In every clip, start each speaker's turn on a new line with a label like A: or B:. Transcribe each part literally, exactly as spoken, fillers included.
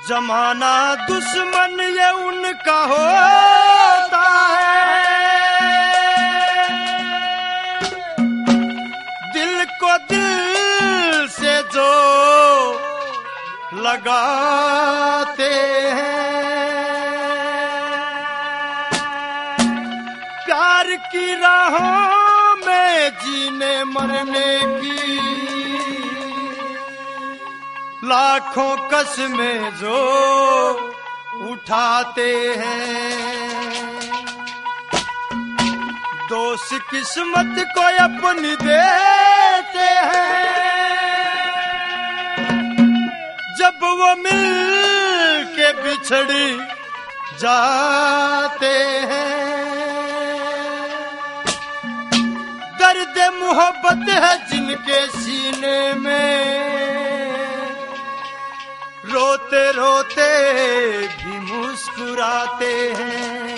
A: जमाना दुश्मन ये उनका होता है, दिल को दिल से जो लगाते हैं, प्यार की राहों में जीने मरने की लाखों कसमें जो उठाते हैं, दोस्त किस्मत को अपनी देते हैं, जब वो मिल के बिछड़ जाते हैं। दर्द मोहब्बत है जिनके सीने में, रोते रोते भी मुस्कुराते हैं।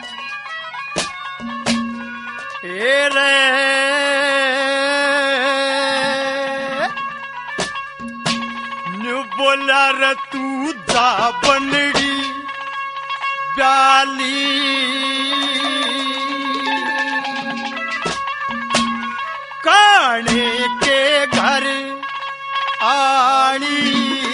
A: ए रे न्यू बोला रे तू जा बनड़ी प्याली, काने के घर आनी,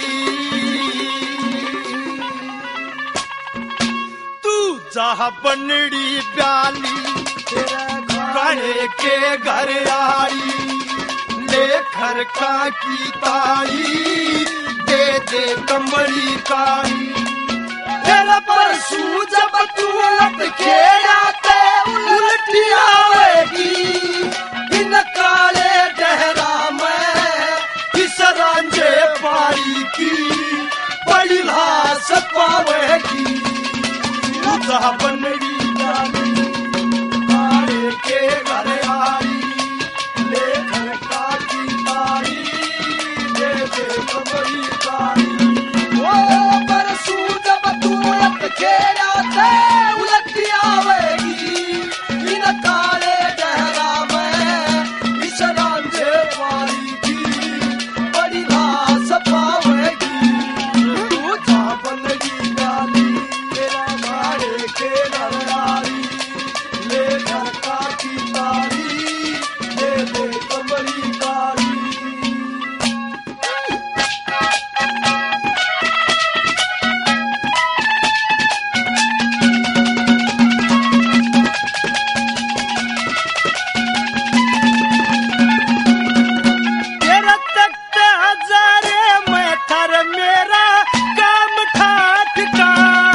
A: जा बनड़ी प्याली काने के घर आई, लेकर का की ताई दे दे कमरी काई। तेरा परसू जब तू उलट खेलाते उल्टी आवेगी, इन काले डहरा में इस रांझे पाई की बड़ी लाश पावेगी। जा बनड़ी प्याली काने के घर आई, लेकर का की ताई दे दे कमरी काई। ओ परसू जब तू उलट खेलाते उलट आवेगी, इन काले डहरा में इस रांझे पाई की बड़ी लाश पावेगी। तू जा बनड़ी प्याली के घर आई, लेकर का की तारी दे दे कमरी कारी। तेरा तख्त हजारे मैं थर मेरा काम ठाक का,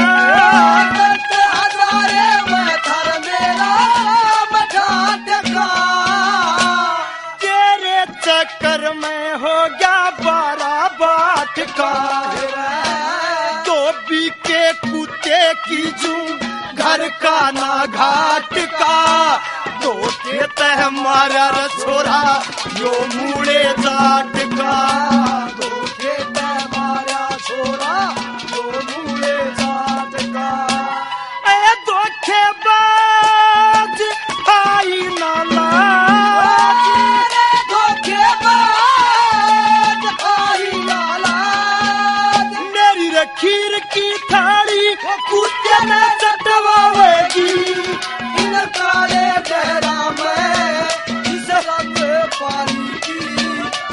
A: चक्कर में हो गया बारह बाट का। दो बीके कुत्ते की जू घर का ना घाट का, दो खेत है मारा रछोरा यो मुड़े जाट का, दो खेत है मारा छोरा यो मुड़े जाट का। ए धोखेबाज आई नाला खीर की थाली कुत्ते में चटवावेगी, इन काले डहरा में इस रंग पानी की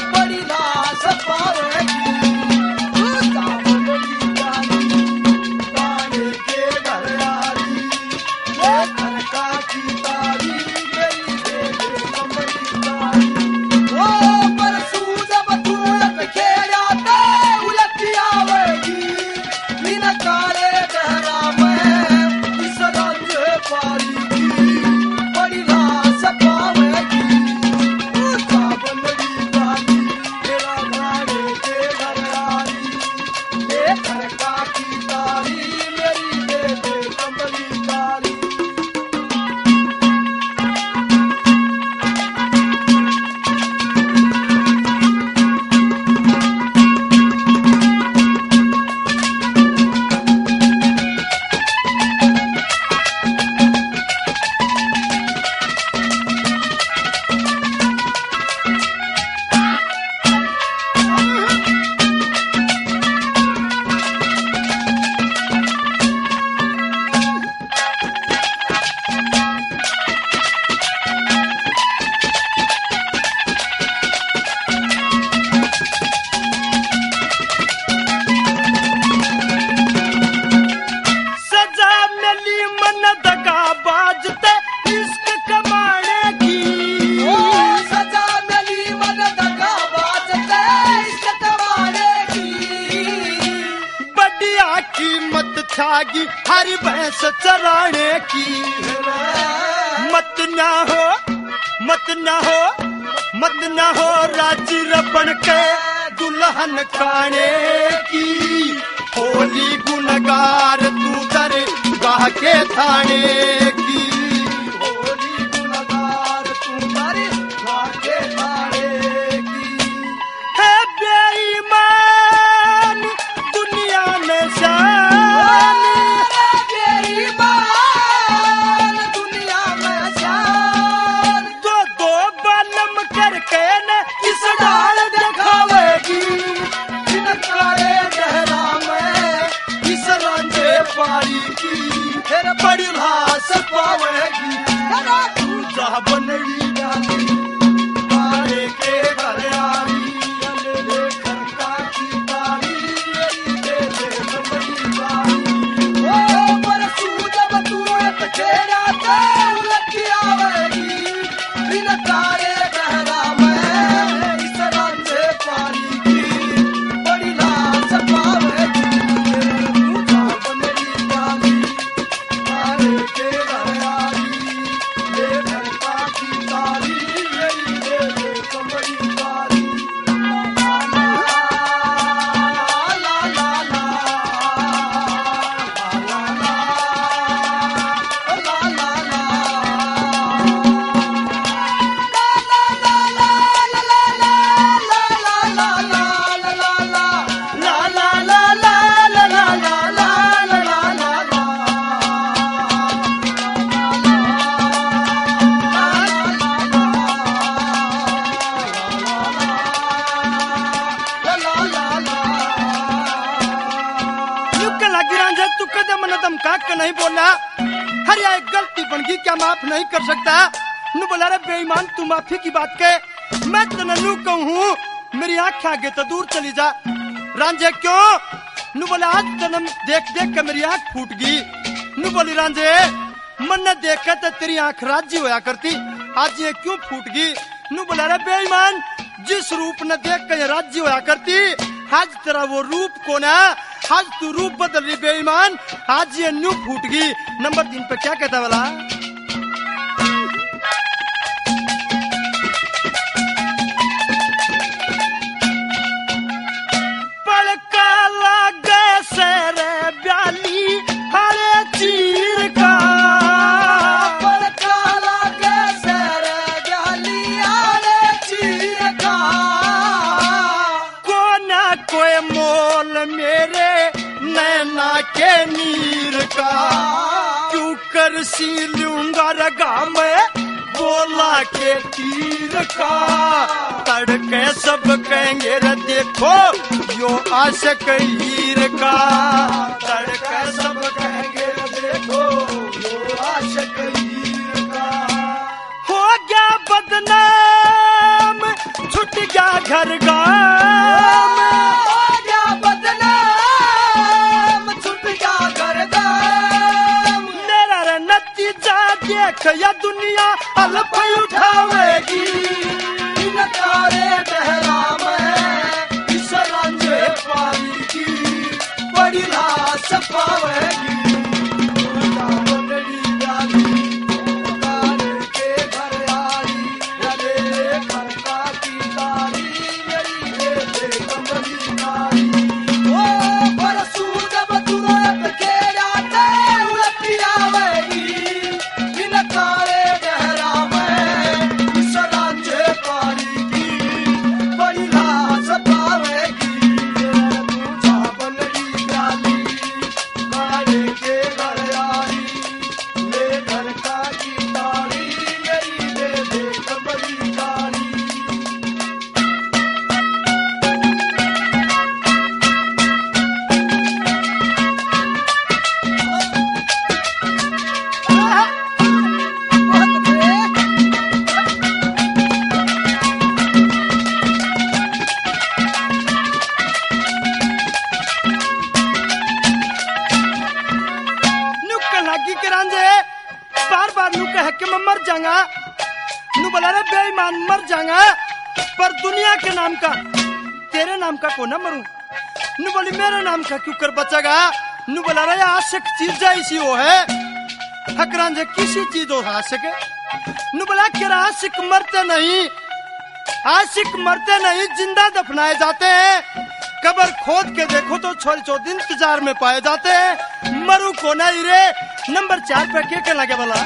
A: छागी हरी भैंस चराने की। मत ना हो मत ना हो मत ना हो राजी रबन के दुल्हन खाने की। होली गुनगार तू दर गाह के थाने की। होली गुनगार तू दर गाह के थाने की। है बेईमान दुनिया में शान, बेईमान दुनिया में शान। दो दो बलम करके न इस डाल दिखावेगी। जिनकारे गहरा में इस रंजे पारी की। फिर बड़ी भास पावेगी तू जा बनड़ी जाती। तारे के घर आई ले खरका की तारी दे दे बड़ी बारी। ओ परसू जब तू एक खेड़ा ते उलटी आवेगी। बिन तारे गहरा में इस रंजे पारी की। बड़ी लाश पावेगी तू जा बनड़ी जाती। तारे के घर आई ले खरका की तारी दे दे बड़ी बारी। तू कदम न दम काट के नहीं बोला। हर एक गलती बन गई क्या माफ नहीं कर सकता। नु बोला रे बेईमान तू माफी की बात के। मैं तो नू कहूँ मेरी आँख आगे तो दूर चली जा। रांझे क्यों? नु बोला आज जन्म देख देख के मेरी आँख फूट गई। नु बोली रांझे मन ने देखा तो तेरी आँख राज्य होया करती, आज ये क्यों फूट गई? नु बोला रे बेईमान जिस रूप ने देख के राज्य होया करती, आज तेरा वो रूप को ना, आज तू रूप बदल रही बेईमान, आज ये न्यू फूट गई। नंबर तीन पे क्या कहता वाला? पड़का लगे सेरे ब्याली हरे चीर का। पड़का लगे सेरे ब्याली हरे चीर का। को ना कोई मोल मेरे नैना के नीर का। क्यों कर सी लूंगा रगा मैं बोला के तीर का। तड़के सब कहेंगे रे देखो यो आशिक हीर का। तड़के सब कहेंगे रे देखो यो आशिक हीर का। हो गया बदनाम छुट गया घर गाम। हो गया बदनाम छुट गया घर गाम। मेरा रे नतीजा देख या दुनिया अलफ उठावेगी। नकारे गहरा में इस रंजे पारी की। बड़ी लाश पावेगी बनड़ी जाती। तारे के घर आई ले खरका की तारी मेरी दे दे बड़ी बारी। ओ परसू जब तुरंत के जाते उलटी आवेगी। नकारे गहरा में इस रंजे पारी की। बड़ी लाश पावेगी तू जा बनड़ी जाती। तारे के घर आई ले खरका की तारी मेरी दे दे बड़ी बारी। बार बार नू कह के मैं मर जाऊंगा। नू बोला रे बेईमान मर जाऊंगा, पर दुनिया के नाम का तेरे नाम का को ना मरूं। नू बोली मेरे नाम का क्यों कर बचेगा। नु बोला रहा आशिक चीज ऐसी हो है हकरान जे किसी चीज हो आशिक नु बोला कि आशिक मरते नहीं, आशिक मरते नहीं, जिंदा दफनाए जाते हैं। कबर खोद के देखो तो छोल चौथ इंतजार में पाए जाते हैं। मरु को नहीं रे। नंबर चार पे क्या क्या लगे बोला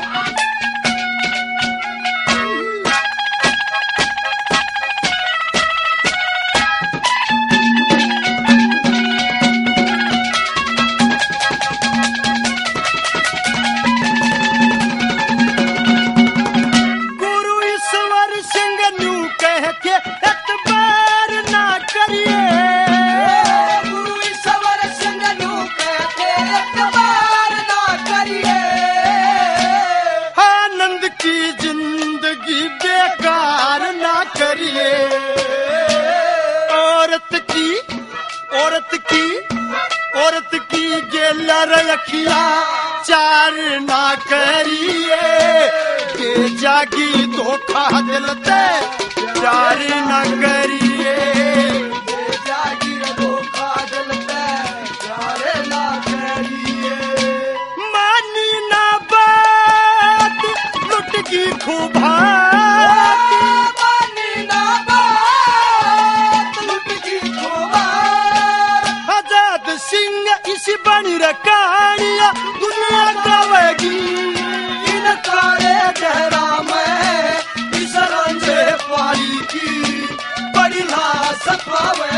A: रखिया चार ना करिए के जागी धोखा दिलते चार ना करिए के जागी धोखा दिलते चार ना करिए। मानी ना बात लुट की खूबा मानी ना बात लुट की खूबा आजाद सिंह इसी बनी रकानिया दुनिया गावेगी इन काले गहरा में इस रंजे पारी की बड़ी लाश पावे।